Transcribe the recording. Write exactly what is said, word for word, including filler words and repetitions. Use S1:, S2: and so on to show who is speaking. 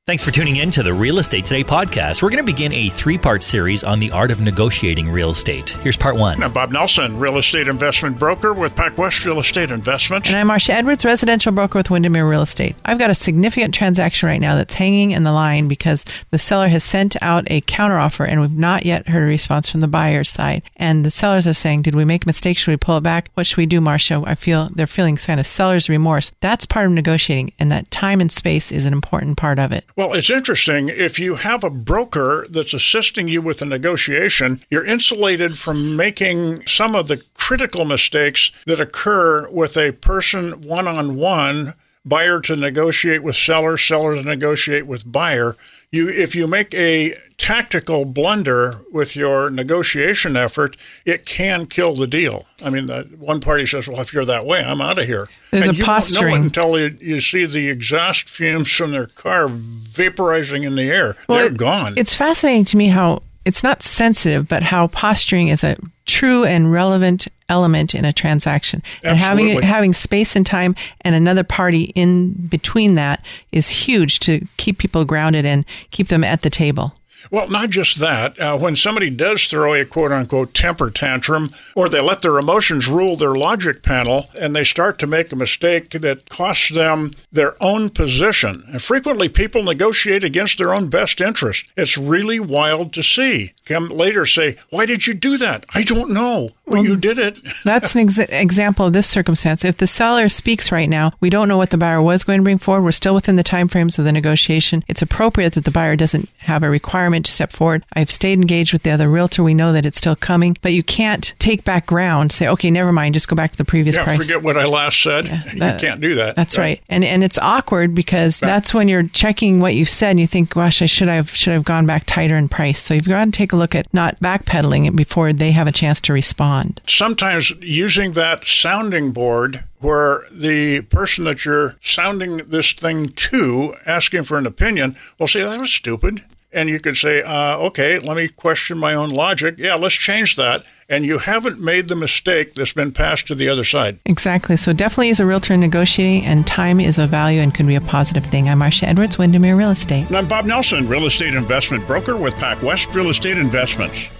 S1: Thanks for tuning in to the Real Estate Today podcast. We're going to begin a three-part series on the art of negotiating real estate. Here's part one.
S2: I'm Bob Nelson, real estate investment broker with PacWest Real Estate Investments.
S3: And I'm Marcia Edwards, residential broker with Windermere Real Estate. I've got a significant transaction right now that's hanging in the line because the seller has sent out a counteroffer and we've not yet heard a response from the buyer's side. And the sellers are saying, did we make a mistake? Should we pull it back? What should we do, Marcia? I feel they're feeling kind of seller's remorse. That's part of negotiating, and that time and space is an important part of it.
S2: Well, it's interesting. If you have a broker that's assisting you with a negotiation, you're insulated from making some of the critical mistakes that occur with a person one-on-one, buyer to negotiate with seller, seller to negotiate with buyer. You, if you make a tactical blunder with your negotiation effort, it can kill the deal. I mean, the one party says, well, if you're that way, I'm out of here.
S3: There's
S2: and
S3: a
S2: you
S3: posturing.
S2: won't know it until you, you see the exhaust fumes from their car vaporizing in the air.
S3: Well,
S2: They're
S3: it,
S2: gone.
S3: It's fascinating to me how it's not sensitive, but how posturing is a true and relevant element in a transaction. And
S2: Absolutely.
S3: having having space and time and another party in between that is huge to keep people grounded and keep them at the table.
S2: Well, not just that. Uh, when somebody does throw a quote-unquote temper tantrum, or they let their emotions rule their logic panel, and they start to make a mistake that costs them their own position. And frequently, people negotiate against their own best interest. It's really wild to see. Come later say, why did you do that? I don't know. Well, you did it.
S3: That's an ex- example of this circumstance. If the seller speaks right now, we don't know what the buyer was going to bring forward. We're still within the timeframes of the negotiation. It's appropriate that the buyer doesn't have a requirement to step forward. I've stayed engaged with the other realtor. We know that it's still coming, but you can't take back ground, say, okay, never mind, just go back to the previous
S2: yeah,
S3: price.
S2: Forget what I last said.
S3: Yeah, that,
S2: you can't do that.
S3: That's right. right. And and it's awkward because yeah. that's when you're checking what you've said and you think, gosh, I should have should have gone back tighter in price. So you've got to take a look at not backpedaling it before they have a chance to respond.
S2: Sometimes using that sounding board where the person that you're sounding this thing to, asking for an opinion, will say, that was stupid. And you could say, uh, okay, let me question my own logic. Yeah, let's change that. And you haven't made the mistake that's been passed to the other side.
S3: Exactly. So definitely as a realtor negotiating, and time is a value and can be a positive thing. I'm Marcia Edwards, Windermere Real Estate.
S2: And I'm Bob Nelson, real estate investment broker with PacWest Real Estate Investments.